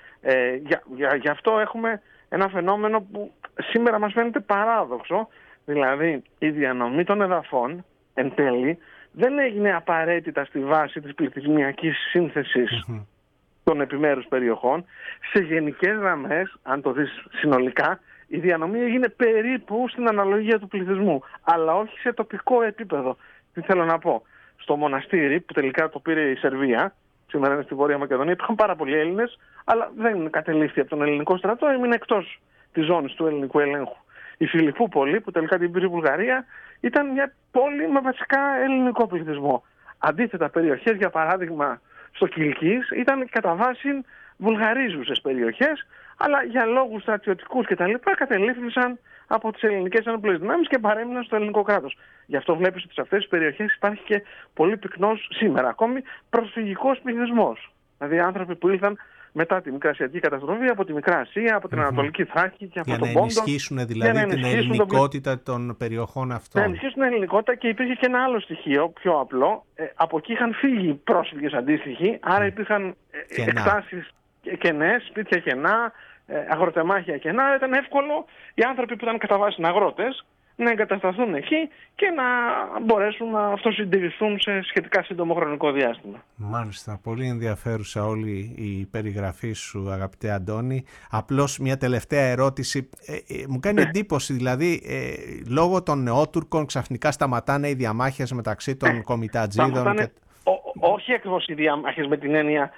Γι' αυτό έχουμε ένα φαινόμενο που σήμερα μας φαίνεται παράδοξο, δηλαδή η διανομή των εδαφών εν τέλει δεν έγινε απαραίτητα στη βάση της πληθυσμιακής σύνθεσης των επιμέρους περιοχών. Σε γενικές γραμμές, αν το δεις συνολικά, η διανομή έγινε περίπου στην αναλογία του πληθυσμού, αλλά όχι σε τοπικό επίπεδο. Τι θέλω να πω? Στο μοναστήρι, που τελικά το πήρε η Σερβία, σήμερα είναι στη Βόρεια Μακεδονία, υπήρχαν πάρα πολλοί Έλληνες, αλλά δεν κατελήφθη από τον ελληνικό στρατό, έμεινε εκτός της ζώνης του ελληνικού ελέγχου. Η Φιλιππούπολη, που τελικά την πήρε η Βουλγαρία, ήταν μια πόλη με βασικά ελληνικό πληθυσμό. Αντίθετα, περιοχές, για παράδειγμα, στο Κιλκής, ήταν κατά βάση βουλγαρίζουσες περιοχές, αλλά για λόγους στρατιωτικούς κτλ. Κατελήφθησαν από τις ελληνικές ενόπλες δυνάμεις και παρέμειναν στο ελληνικό κράτος. Γι' αυτό βλέπεις ότι σε αυτές τις περιοχές υπάρχει και πολύ πυκνός σήμερα ακόμη προσφυγικός πληθυσμός. Δηλαδή άνθρωποι που ήλθαν μετά τη Μικρασιατική καταστροφή από τη Μικρά Ασία, από την Ανατολική Θράκη και από τον Πόντο. Για να ενισχύσουν δηλαδή την ελληνικότητα των περιοχών αυτών. Να ενισχύσουν την ελληνικότητα, και υπήρχε και ένα άλλο στοιχείο πιο απλό. Από εκεί είχαν φύγει πρόσφυγες αντίστοιχοι, άρα υπήρχαν εκτάσεις κενές, σπίτια κενά, αγροτεμάχια κενά. Ήταν εύκολο οι άνθρωποι που ήταν κατά βάση αγρότες να εγκατασταθούν εκεί και να μπορέσουν να αυτοσυντηρηθούν σε σχετικά σύντομο χρονικό διάστημα. Μάλιστα, πολύ ενδιαφέρουσα όλη η περιγραφή σου, αγαπητέ Αντώνη. Απλώς μια τελευταία ερώτηση. Μου κάνει εντύπωση, δηλαδή, λόγω των νεότουρκων ξαφνικά σταματάνε οι διαμάχες μεταξύ των κομιτατζίδων. Όχι ακριβώς οι διαμάχες με την έννοια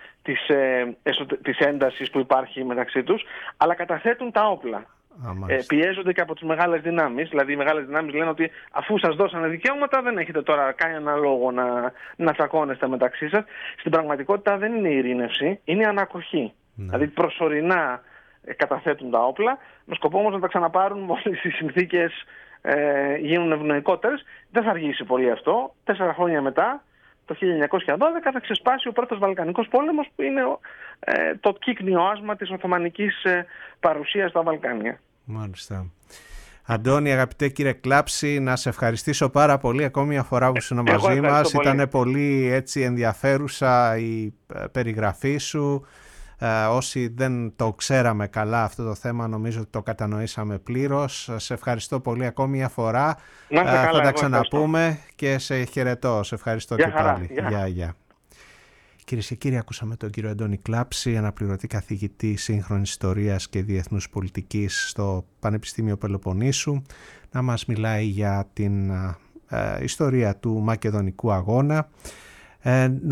της έντασης που υπάρχει μεταξύ τους, αλλά καταθέτουν τα όπλα. Πιέζονται και από τις μεγάλες δυνάμεις. Δηλαδή οι μεγάλες δυνάμεις λένε ότι αφού σας δώσανε δικαιώματα δεν έχετε τώρα κανένα λόγο να τσακώνεστε μεταξύ σας. Στην πραγματικότητα δεν είναι ειρήνευση, είναι ανακοχή. Δηλαδή προσωρινά καταθέτουν τα όπλα, με σκοπό όμως να τα ξαναπάρουν μόλις οι συνθήκες γίνουν ευνοϊκότερες. Δεν θα αργήσει πολύ αυτό. 4 χρόνια μετά, το 1912, θα ξεσπάσει ο πρώτος Βαλκανικός πόλεμος, που είναι το κύκνιο άσμα της Οθωμανικής παρουσίας στα Βαλκάνια. Μάλιστα. Αντώνη, αγαπητέ κύριε Κλάψη, να σε ευχαριστήσω πάρα πολύ ακόμη μια φορά που ήσουν μαζί μας. Ήταν πολύ έτσι ενδιαφέρουσα η περιγραφή σου. Όσοι δεν το ξέραμε καλά αυτό το θέμα, νομίζω ότι το κατανοήσαμε πλήρως. Σε ευχαριστώ πολύ ακόμη μια φορά. Θα τα ξαναπούμε και σε χαιρετώ. Σε ευχαριστώ και πάλι. Γεια. Κυρίες και κύριοι, ακούσαμε τον κύριο Αντώνη Κλάψη, αναπληρωτή καθηγητή σύγχρονης ιστορίας και διεθνούς πολιτικής στο Πανεπιστήμιο Πελοποννήσου, να μας μιλάει για την ιστορία του Μακεδονικού αγώνα.